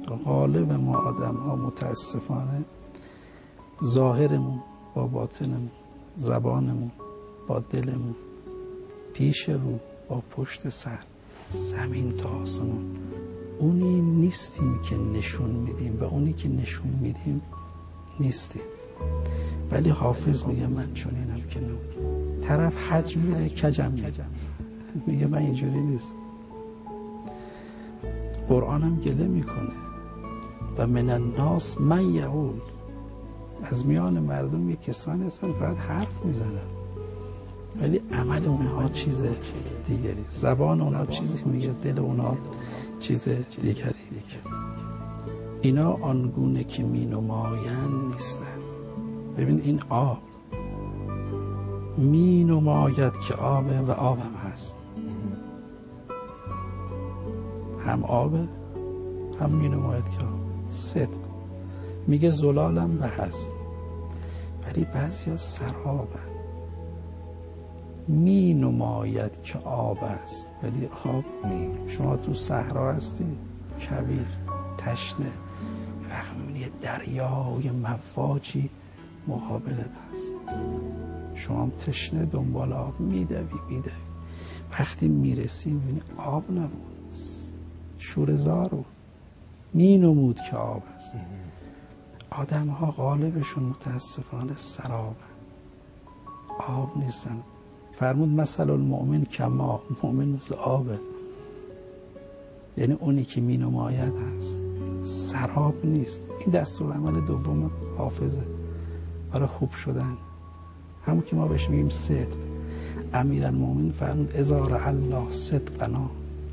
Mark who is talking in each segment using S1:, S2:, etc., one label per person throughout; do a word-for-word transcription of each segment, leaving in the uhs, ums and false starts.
S1: غالب ما آدم ها متاسفانه ظاهرمون با باطنمون، زبانمون با دلمون، پیش رو با پشت سر، زمین تا آسمون، اونی نیستیم که نشون میدیم و اونی که نشون میدیم نیستیم. ولی حافظ میگه من چنینم که نور. طرف حج میره کجم میگه میگه من اینجوری نیست. قرآنم گله میکنه و من الناس من یقول، از میان مردم یک کسانی هستن فقط حرف میزنن ولی عمل اونها چیز دیگری، زبان اونها چیزی میگه، دل اونها چیز دیگری. اینا آنگونه که می نمایند نیستن. ببین این آب می نماید که آبه و آب هم هست، هم آبه هم می نماید که آب. صدق میگه زلالم و هست، ولی بعضی ها سرابن. می نماید که آب است ولی آب نیست. شما تو صحرا هستی، کویر، تشنه، وقتی یه دریای مواجی مقابلت هست، شما هم تشنه دنبال آب میدوی میدوی، وقتی میرسی میبینی آب نبود، شوره‌زار بود. می نمود که آب است. آدم ها غالبشون متاسفانه سرابن، آب نیستن. فرمود مثل المؤمن کما، مؤمن مثل آبه، یعنی اونی که می نماید هست، سراب نیست. این دستور عمل دوم حافظه برای خوب شدن، همون که ما بهش میگیم صدق. امیرالمومنین فرمود اذا رأى الله صدقنا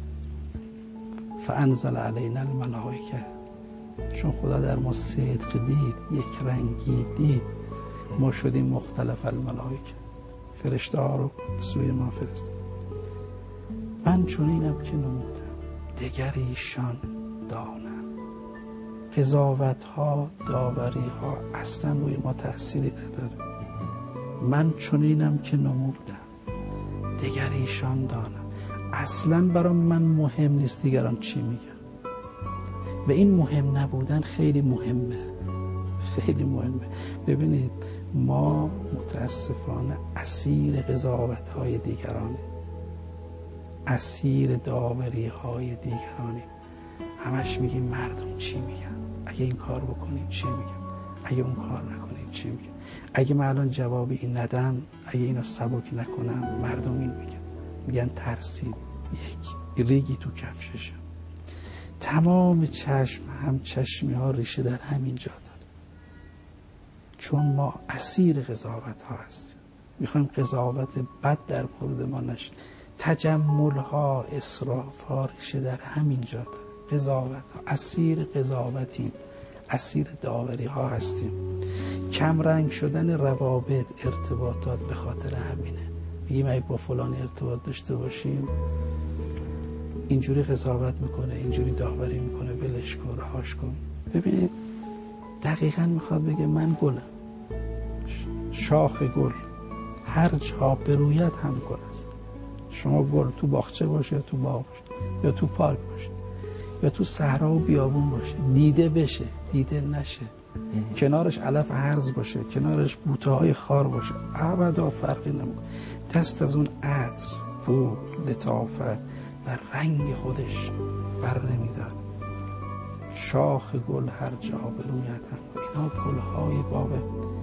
S1: فانزل علینا الملائکه، چون خدا در ما صدق دید، یک رنگی دید، ما شدیم مختلف الملائکه، فرشته ها رو سوی ما فرست. من چون اینم که نمودم دگر ایشان دانم. قضاوت ها، داوری ها اصلا روی ما تأثیری نداره. من چون اینم که نمودم دگر ایشان دانم. اصلا برام من مهم نیست دیگران چی میگن، و این مهم نبودن خیلی مهمه، خیلی مهمه. ببینید ما متاسفانه اسیر قضاوت های دیگرانیم، اسیر داوری های دیگرانیم. همش میگیم مردم چی میگن، اگه این کار بکنیم چی میگن، اگه اون کار نکنیم چی میگن، اگه من الان جوابی این ندم، اگه اینو سبک نکنم مردم این میگن، میگن ترسید، یک ریگی تو کفششه. تمام چشم هم چشمی ها ریشه در همین جا داره، چون ما اسیر قضاوت ها هستیم. میخوایم قضاوت بد در مورد ما نشه. تجمل ها، اسراف ها ریشه در همین جا داره. قضاوت ها، اسیر قضاوتیم، اسیر داوری ها هستیم. کم رنگ شدن روابط، ارتباطات به خاطر همینه. میگیم اگه با فلان ارتباط داشته باشیم اینجوری قضاوت میکنه، اینجوری داوری میکنه، ولش کن، رهاش کن. ببینید دقیقاً میخواد بگه من گلم، شاخ گل هر جا بروید هم گل است. شما گل تو باغچه باشه، تو باغ باشه، یا تو پارک باشه، یا تو صحرا و بیابون باشه، دیده بشه دیده نشه، کنارش علف هرز باشه، کنارش بوته‌های خار باشه، ابدا فرقی نمیکنه. دست از اون عطر، بو، لطافت و رنگ خودش بر نمیداره. شاخ گل هر جا بروید هم. اینا گل‌های باغ